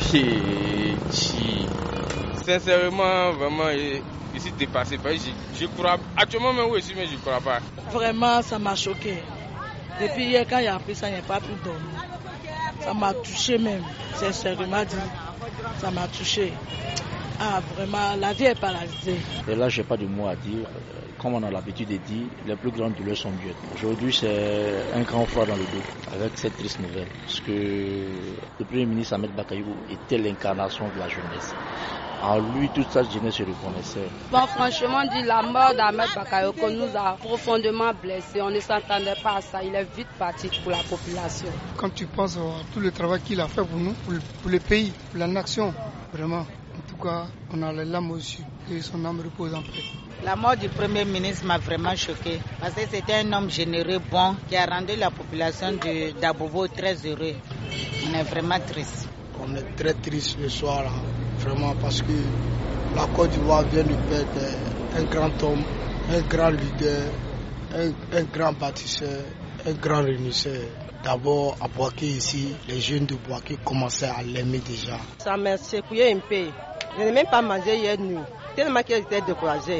Sincèrement, vraiment, je suis dépassé. Je crois, actuellement même aussi, mais je ne crois pas. Vraiment, ça m'a choqué. Depuis hier, quand il a appris ça, il n'y a pas pu dormir. Ça m'a touché même, sincèrement dit. Ça m'a touché. Ah, vraiment, la vie est paralysée. Et là, je n'ai pas de mots à dire. Comme on a l'habitude de dire, les plus grandes douleurs sont Dieu. Aujourd'hui, c'est un grand froid dans le dos avec cette triste nouvelle. Parce que le Premier ministre Ahmed Bakayoko était l'incarnation de la jeunesse. En lui, toute sa jeunesse se reconnaissait. Bon, franchement, la mort d'Ahmed Bakayoko nous a profondément blessés. On ne s'entendait pas à ça. Il est vite parti pour la population. Quand tu penses à tout le travail qu'il a fait pour nous, pour le pays, pour la nation, vraiment, en tout cas, on a les larmes aux yeux et son âme repose en paix. La mort du Premier ministre m'a vraiment choqué parce que c'était un homme généreux, bon, qui a rendu la population d'Abobo très heureux. On est vraiment triste. On est très triste ce soir, là, vraiment, parce que la Côte d'Ivoire vient de perdre un grand homme, un grand leader, un grand bâtisseur, un grand réunisseur. D'abord, à Bouaké ici, les jeunes de Bouaké commençaient à l'aimer déjà. Ça m'a secoué un peu. Je n'ai même pas mangé hier nuit, tellement qu'elle était découragée.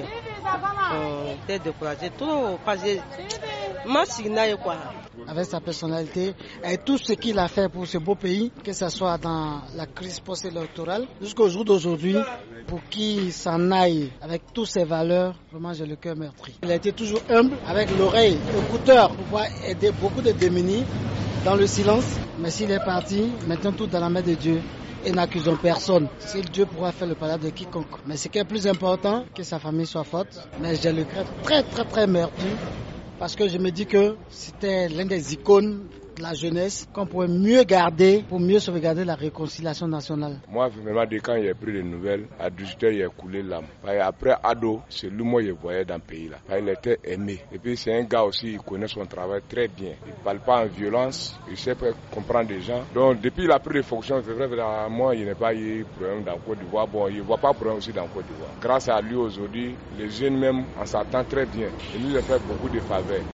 Trop passé. Avec sa personnalité et tout ce qu'il a fait pour ce beau pays, que ce soit dans la crise post-électorale, jusqu'au jour d'aujourd'hui, pour qu'il s'en aille avec toutes ses valeurs, vraiment j'ai le cœur meurtri. Il a été toujours humble, avec l'oreille, écouteur, pour pouvoir aider beaucoup de démunis dans le silence. Mais s'il est parti, maintenant tout dans la main de Dieu. Et n'accusons personne. Si Dieu pourra faire le palais de quiconque. Mais ce qui est plus important, que sa famille soit forte. Mais j'ai le cœur très meurtri. Parce que je me dis que c'était l'un des icônes de la jeunesse qu'on pourrait mieux garder pour mieux sauvegarder la réconciliation nationale. Moi, vraiment, quand il a pris les nouvelles, à 18h, il a coulé l'âme. Après Ado, c'est lui moi je voyais dans le pays là. Il était aimé. Et puis c'est un gars aussi, il connaît son travail très bien. Il ne parle pas en violence, il sait comprendre les gens. Donc depuis il a pris les fonctions, c'est vrai, moi, il n'y a pas eu de problème dans Côte d'Ivoire. Bon, il ne voit pas de problème aussi dans Côte d'Ivoire. Grâce à lui aujourd'hui, les jeunes même, on s'entend très bien. Il nous a fait beaucoup de faveurs.